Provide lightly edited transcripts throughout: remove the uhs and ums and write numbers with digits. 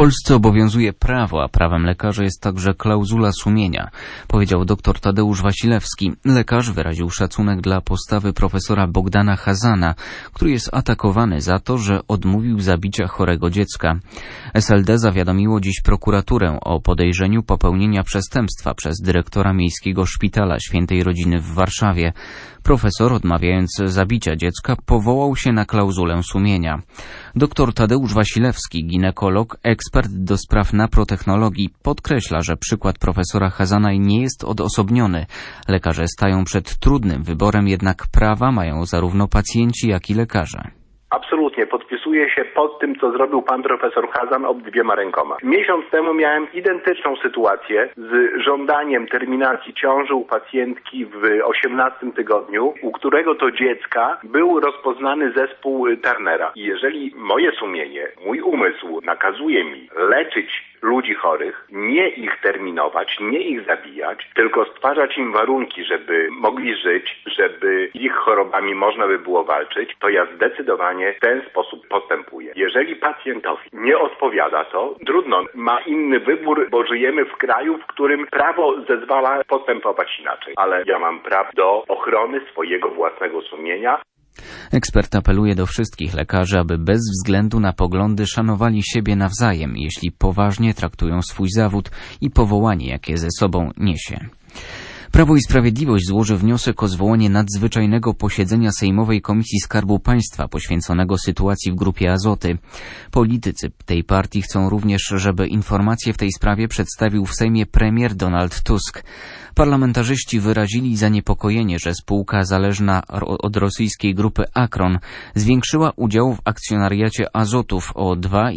Polsce obowiązuje prawo, a prawem lekarza jest także klauzula sumienia, powiedział dr Tadeusz Wasilewski. Lekarz wyraził szacunek dla postawy profesora Bogdana Chazana, który jest atakowany za to, że odmówił zabicia chorego dziecka. SLD zawiadomiło dziś prokuraturę o podejrzeniu popełnienia przestępstwa przez dyrektora Miejskiego Szpitala Świętej Rodziny w Warszawie. Profesor, odmawiając zabicia dziecka, powołał się na klauzulę sumienia. Dr Tadeusz Wasilewski, ginekolog, ekspert do spraw naprotechnologii, podkreśla, że przykład profesora Chazana nie jest odosobniony. Lekarze stają przed trudnym wyborem, jednak prawa mają zarówno pacjenci, jak i lekarze. Absolutnie, podpisuję się pod tym, co zrobił pan profesor Chazan obydwiema rękoma. Miesiąc temu miałem identyczną sytuację z żądaniem terminacji ciąży u pacjentki w 18 tygodniu, u którego to dziecka był rozpoznany zespół Turnera. I jeżeli moje sumienie, mój umysł nakazuje mi leczyć ludzi chorych, nie ich terminować, nie ich zabijać, tylko stwarzać im warunki, żeby mogli żyć, żeby ich chorobami można by było walczyć, to ja zdecydowanie w ten sposób postępuję. Jeżeli pacjentowi nie odpowiada to, trudno, ma inny wybór, bo żyjemy w kraju, w którym prawo zezwala postępować inaczej. Ale ja mam prawo do ochrony swojego własnego sumienia. Ekspert apeluje do wszystkich lekarzy, aby bez względu na poglądy szanowali siebie nawzajem, jeśli poważnie traktują swój zawód i powołanie, jakie ze sobą niesie. Prawo i Sprawiedliwość złoży wniosek o zwołanie nadzwyczajnego posiedzenia Sejmowej Komisji Skarbu Państwa poświęconego sytuacji w Grupie Azoty. Politycy tej partii chcą również, żeby informacje w tej sprawie przedstawił w Sejmie premier Donald Tusk. Parlamentarzyści wyrazili zaniepokojenie, że spółka zależna od rosyjskiej grupy Akron zwiększyła udział w akcjonariacie Azotów o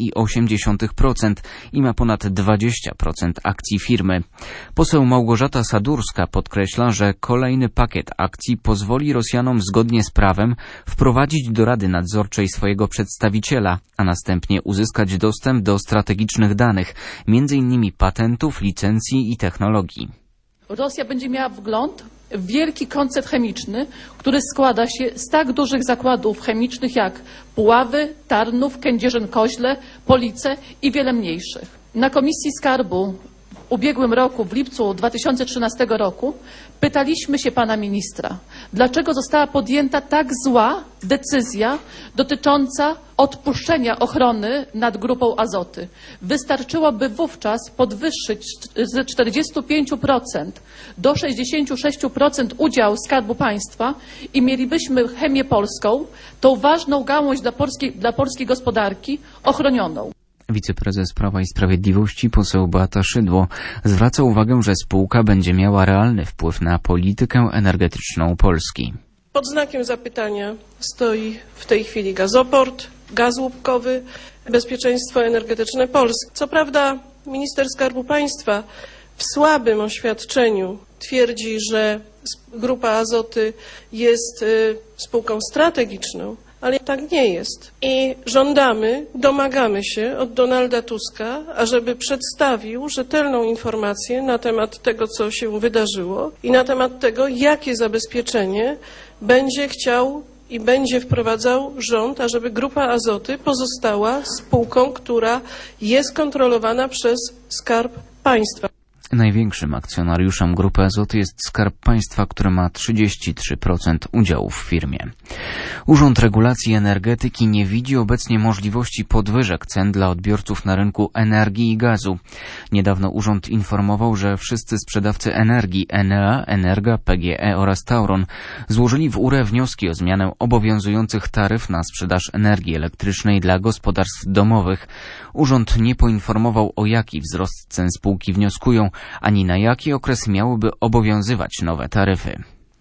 2,8% i ma ponad 20% akcji firmy. Poseł Małgorzata Sadurska podkreśla, że kolejny pakiet akcji pozwoli Rosjanom zgodnie z prawem wprowadzić do Rady Nadzorczej swojego przedstawiciela, a następnie uzyskać dostęp do strategicznych danych, m.in. patentów, licencji i technologii. Rosja będzie miała wgląd w wielki koncern chemiczny, który składa się z tak dużych zakładów chemicznych jak Puławy, Tarnów, Kędzierzyn-Koźle, Police i wiele mniejszych. Na Komisji Skarbu w ubiegłym roku, w lipcu 2013 roku, pytaliśmy się pana ministra, dlaczego została podjęta tak zła decyzja dotycząca odpuszczenia ochrony nad Grupą Azoty. Wystarczyłoby wówczas podwyższyć z 45% do 66% udział Skarbu Państwa i mielibyśmy chemię polską, tą ważną gałąź dla polskiej gospodarki, ochronioną. Wiceprezes Prawa i Sprawiedliwości, poseł Beata Szydło, zwraca uwagę, że spółka będzie miała realny wpływ na politykę energetyczną Polski. Pod znakiem zapytania stoi w tej chwili gazoport, gaz łupkowy, bezpieczeństwo energetyczne Polski. Co prawda minister Skarbu Państwa w słabym oświadczeniu twierdzi, że Grupa Azoty jest spółką strategiczną, ale tak nie jest. I żądamy, domagamy się od Donalda Tuska, ażeby przedstawił rzetelną informację na temat tego, co się wydarzyło i na temat tego, jakie zabezpieczenie będzie chciał i będzie wprowadzał rząd, ażeby Grupa Azoty pozostała spółką, która jest kontrolowana przez Skarb Państwa. Największym akcjonariuszem Grupy Azoty jest Skarb Państwa, który ma 33% udziałów w firmie. Urząd Regulacji Energetyki nie widzi obecnie możliwości podwyżek cen dla odbiorców na rynku energii i gazu. Niedawno urząd informował, że wszyscy sprzedawcy energii Enea, Energa, PGE oraz Tauron złożyli w URE wnioski o zmianę obowiązujących taryf na sprzedaż energii elektrycznej dla gospodarstw domowych. Urząd nie poinformował, o jaki wzrost cen spółki wnioskują, ani na jaki okres miałyby obowiązywać nowe taryfy.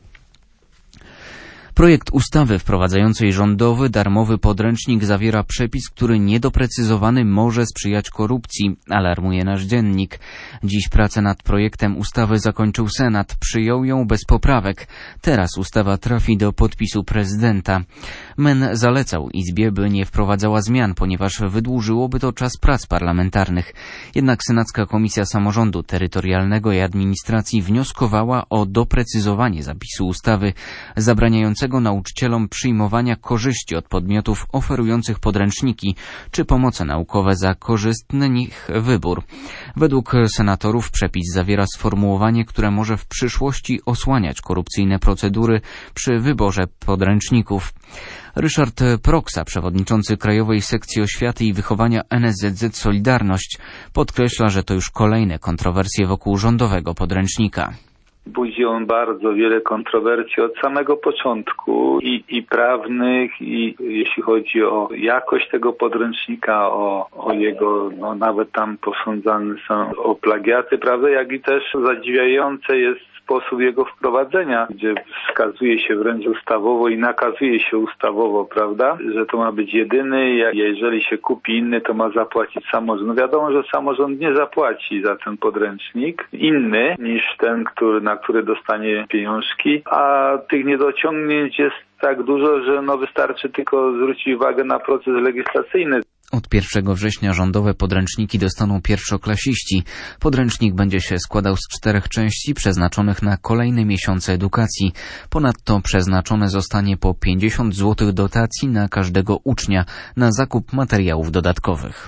Projekt ustawy wprowadzającej rządowy, darmowy podręcznik zawiera przepis, który niedoprecyzowany może sprzyjać korupcji, alarmuje nasz dziennik. Dziś pracę nad projektem ustawy zakończył Senat, przyjął ją bez poprawek. Teraz ustawa trafi do podpisu prezydenta. MEN zalecał Izbie, by nie wprowadzała zmian, ponieważ wydłużyłoby to czas prac parlamentarnych. Jednak Senacka Komisja Samorządu Terytorialnego i Administracji wnioskowała o doprecyzowanie zapisu ustawy zabraniającego umożliwiającego nauczycielom przyjmowania korzyści od podmiotów oferujących podręczniki czy pomoce naukowe za korzystny ich wybór. Według senatorów przepis zawiera sformułowanie, które może w przyszłości osłaniać korupcyjne procedury przy wyborze podręczników. Ryszard Proksa, przewodniczący Krajowej Sekcji Oświaty i Wychowania NSZZ Solidarność, podkreśla, że to już kolejne kontrowersje wokół rządowego podręcznika. Budzi on bardzo wiele kontrowersji od samego początku i prawnych, i jeśli chodzi o jakość tego podręcznika, o jego, nawet tam posądzane są o plagiaty, prawda, jak i też zadziwiające jest sposób jego wprowadzenia, gdzie wskazuje się wręcz ustawowo i nakazuje się ustawowo, prawda, że to ma być jedyny, jeżeli się kupi inny, to ma zapłacić samorząd. Wiadomo, że samorząd nie zapłaci za ten podręcznik inny niż ten, na który dostanie pieniążki, a tych niedociągnięć jest tak dużo, że wystarczy tylko zwrócić uwagę na proces legislacyjny. Od 1 września rządowe podręczniki dostaną pierwszoklasiści. Podręcznik będzie się składał z 4 części przeznaczonych na kolejne miesiące edukacji. Ponadto przeznaczone zostanie po 50 zł dotacji na każdego ucznia na zakup materiałów dodatkowych.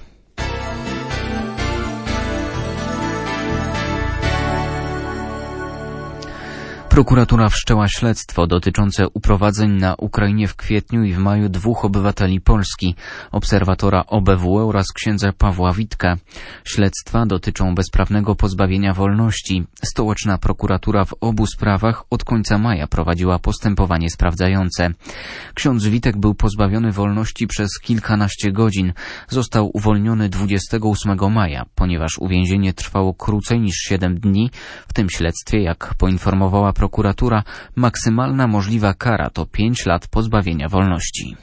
Prokuratura wszczęła śledztwo dotyczące uprowadzeń na Ukrainie w kwietniu i w maju 2 obywateli Polski, obserwatora OBWE oraz księdza Pawła Witka. Śledztwa dotyczą bezprawnego pozbawienia wolności. Stołeczna prokuratura w obu sprawach od końca maja prowadziła postępowanie sprawdzające. Ksiądz Witek był pozbawiony wolności przez kilkanaście godzin. Został uwolniony 28 maja, ponieważ uwięzienie trwało krócej niż 7 dni. W tym śledztwie, jak poinformowała prokuratura, maksymalna możliwa kara to 5 lat pozbawienia wolności.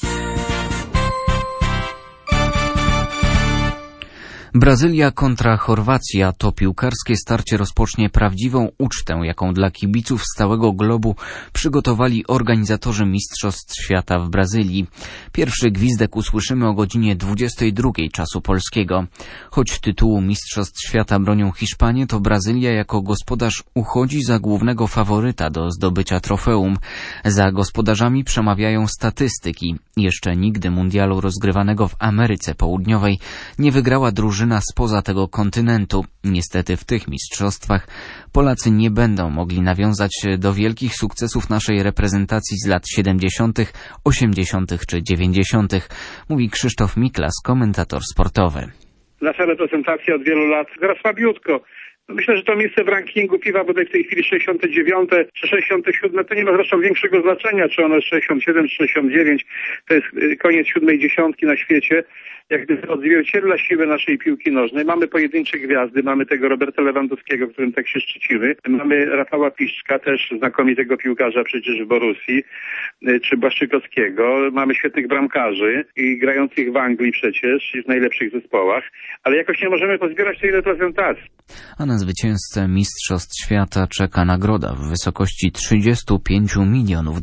Brazylia kontra Chorwacja. To piłkarskie starcie rozpocznie prawdziwą ucztę, jaką dla kibiców z całego globu przygotowali organizatorzy Mistrzostw Świata w Brazylii. Pierwszy gwizdek usłyszymy o godzinie 22 czasu polskiego. Choć tytułu Mistrzostw Świata bronią Hiszpanie, to Brazylia jako gospodarz uchodzi za głównego faworyta do zdobycia trofeum. Za gospodarzami przemawiają statystyki. Jeszcze nigdy mundialu rozgrywanego w Ameryce Południowej nie wygrała drużyna spoza tego kontynentu. Niestety w tych mistrzostwach Polacy nie będą mogli nawiązać do wielkich sukcesów naszej reprezentacji z lat 70., 80. czy 90., mówi Krzysztof Miklas, komentator sportowy. Nasza reprezentacja od wielu lat gra słabiutko. Myślę, że to miejsce w rankingu piwa bodaj w tej chwili 69 czy 67, to nie ma zresztą większego znaczenia, czy ono jest 67 czy 69, to jest koniec 7. dziesiątki na świecie. Jak gdyby odzwierciedla siłę naszej piłki nożnej. Mamy pojedyncze gwiazdy, mamy tego Roberta Lewandowskiego, którym tak się szczycimy. Mamy Rafała Piszczka, też znakomitego piłkarza przecież w Borussii, czy Błaszczykowskiego. Mamy świetnych bramkarzy i grających w Anglii przecież, w najlepszych zespołach, ale jakoś nie możemy pozbierać tej reprezentacji. A na zwycięzcę Mistrzostw Świata czeka nagroda w wysokości $35 milionów.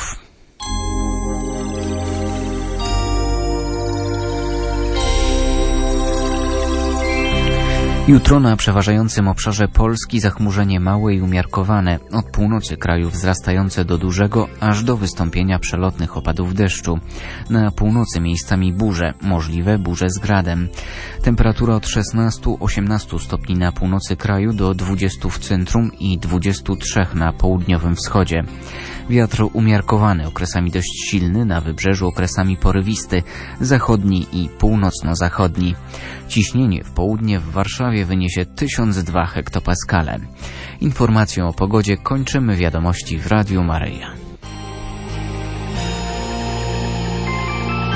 Jutro na przeważającym obszarze Polski zachmurzenie małe i umiarkowane, od północy kraju wzrastające do dużego, aż do wystąpienia przelotnych opadów deszczu. Na północy miejscami burze, możliwe burze z gradem. Temperatura od 16-18 stopni na północy kraju do 20 w centrum i 23 na południowym wschodzie. Wiatr umiarkowany, okresami dość silny, na wybrzeżu okresami porywisty, zachodni i północno-zachodni. Ciśnienie w południe w Warszawie wyniesie 1002 hektopaskale. Informacją o pogodzie kończymy wiadomości w Radiu Maryja.